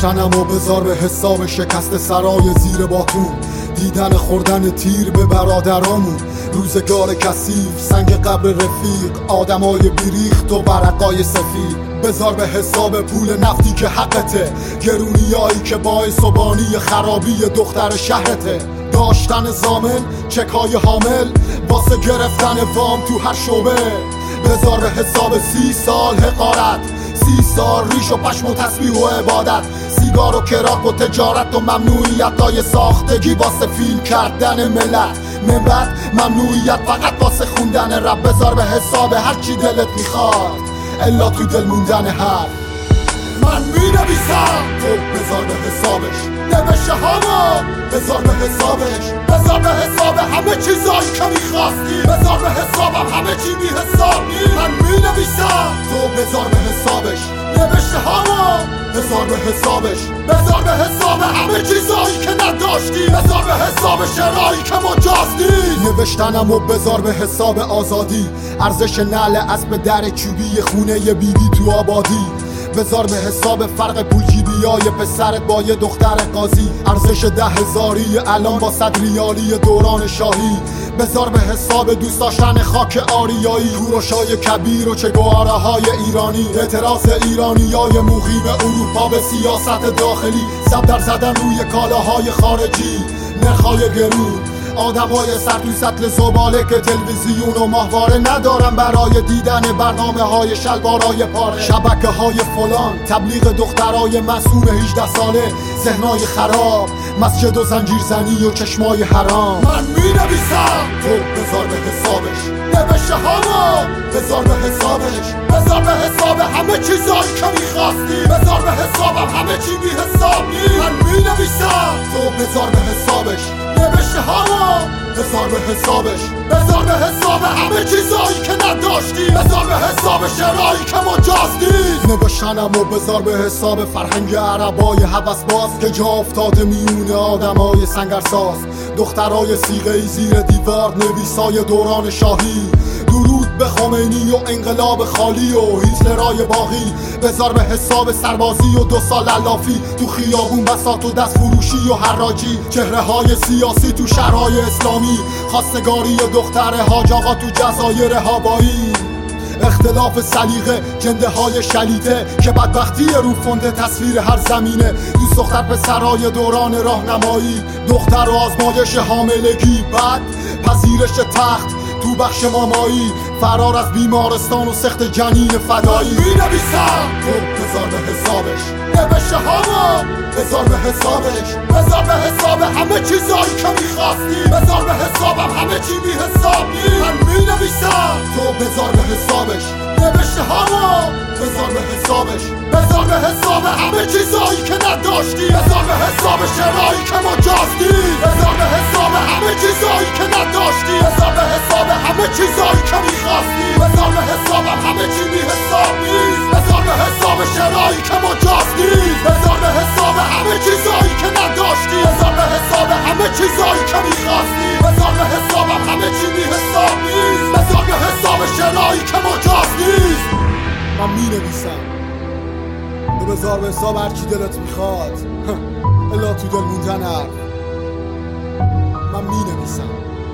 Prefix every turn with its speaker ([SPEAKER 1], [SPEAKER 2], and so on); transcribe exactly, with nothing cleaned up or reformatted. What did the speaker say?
[SPEAKER 1] نبشتنم و بذار به حساب شکست سرای زیر باتون، دیدن خوردن تیر به برادرامون، روزگار کثیف، سنگ قبر رفیق، آدمای بیریخت و ورقای سفید. بذار به حساب پول نفتی که حقته، گرونیایی که باعث و بانی خرابی دختر شهرته. داشتن زامن، چکای حامل، واسه گرفتن وام تو هر شعبه. بذار به حساب سی سال حقارت، سی سال ریش و پشم و تسبیح و عبادت، سیگار و کراک و تجارت و ممنوعیتای ساختگی واسه فیلم کردن ملت. من بعد ممنوعیت فقط واسه خوندن رب. بذار به حساب هر چی دلت میخواد الا تو دل موندن حرف. من می نویسم تو بذار به حسابش، نوشته هامو بذار به حسابش، بذار به حساب همه چیزایی که میخواستی، بذار به حسابم همه چی بی حساب نیست. من می نویسم تو بذار به حسابش، نوشته هامو بذار به حسابش، بذار به حساب همه چیزایی که نداشتی، بذار به حساب شرایی که مجاز نیست. نوشتنم و بذار به حساب آزادی، ارزش نعل اسب در چوبی خونه ی بیبی تو آبادی. بذار به حساب فرق پول جیبیای پسرت با یه دختر قاضی، ارزش ده هزاری الان با صد ریالی دوران شاهی. بذار به حساب دوست داشتن خاک آریایی، کوروشای کبیر و چگواره های ایرانی، اعتراض ایرانیای مقیم اروپا به سیاست داخلی، زبدر زدن روی کالاهای خارجی، نرخای گرون، آدمای سر تو سطل زباله که تلویزیون و ماهواره ندارن برای دیدن برنامه های شلوارای پاره، شبکه های فلان، تبلیغ دخترای معصوم هجده ساله، ذهنای خراب، مسجد و زنجیرزنی و چشمای حرام. من می نویسم تو بذار به حسابش، نوشته هامو بذار به حسابش، بذار به حساب همه چیزایی که میخواستی، بذار به حسابم همه چی بی حساب نیست. من می نویسم تو بذار به حسابش، نوشته هامو بذار به حسابش، بذار به حساب همه چیزایی که نداشتی، بذار به حساب شرایی که مجاز نیست. نوشتنم و بذار به حساب فرهنگ عربای هوس باز که جا افتاده میونه آدمای سنگرساز، دخترای سیغه‌ای زیر دیوار، نویسای دوران شاهی، درود به خمینی و انقلاب خالی و هیتلرای باقی. بذار به حساب سربازی و دو سال علافی تو خیابون، بساط و دست فروشی و حراجی، چهره های سیاسی تو شهرهای اسلامی، خواستگاری دختر حاج آقا تو جزایر هاوایی، اختلاف سلیقه، جنده های شلیته که بدبختی رو فونده تصویر هر زمینه، دوست دختر پسرای دوران راهنمایی، دختر و آزمایش حاملگی، بعد پذیرش تخت تو بخش مامایی، فرار از بیمارستان و سخت جنین فدایی. می نویسم تو بذار به حسابش، نوشته هامو بذار به حسابش، بذار به حساب همه چیزایی که میخواستی، بذار به حسابم همه چی بی حساب نیست. من می نویسم تو بذار به حسابش، نوشته هامو بذار به حسابش، بذار به حساب همه چیزایی که نداشتی، بذار به حساب شرایی که مجاز نیست، بذار به حساب همه چیزایی که نداشتی، بذار به حساب همه چیزایی که میخواستی، بذار به حسابم همه چی بی حساب نیست، بذار به حساب شرایی که مجاز نیست، بذار به حساب همه چیزایی که نداشتی، بذار به حساب همه چیزایی که میخواستی، بذار به حسابم همه چی بی حساب نیست، بذار به حساب شرایی که مجاز نیست. من می نویسم تو بذار به حساب هر چی دلت میخواد الا تو دل موندن حرف. من می نویسم